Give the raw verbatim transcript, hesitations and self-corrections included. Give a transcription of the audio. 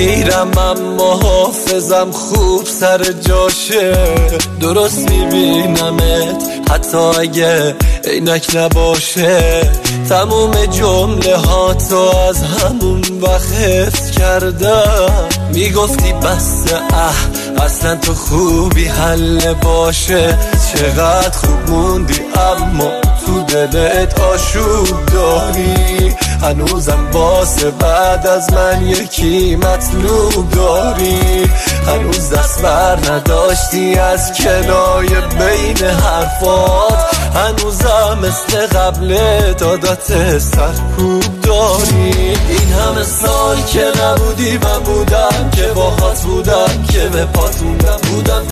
میرم اما حافظم خوب سر جاشه. درست میبینمت حتی اگه عینک نباشه. تموم جمله ها تو از همون وقت حفظ کردم. میگفتی بس اه اصلا تو خوبی حل باشه. چقدر خوب موندی اما تو دلت آشوب داری. هنوزم واسه بعد از من یکی مطلوب داری. هنوز دست بر نداشتی از کنایه بین حرفات. هنوزم مثل قبل دادات سرکوب داری. این همه سال که نبودی من بودم، که باهات بودم، که به پات موندم بودم.